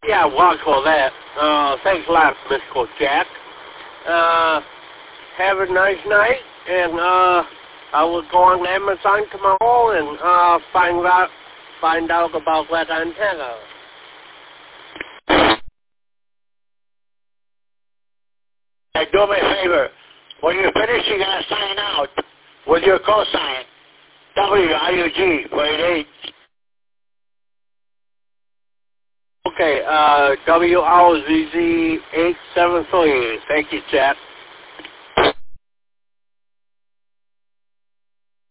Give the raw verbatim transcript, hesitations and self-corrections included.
Yeah, well, for that. Uh, thanks a lot, Mister Jack. Uh, have a nice night, and uh, I will go on Amazon tomorrow and uh, find out find out about that antenna. Hey, do me a favor. When you finish, you're going to sign out with your cosign. W I U G for eight eight. Okay, uh, W R Z Z eight seven three. Thank you, Jack.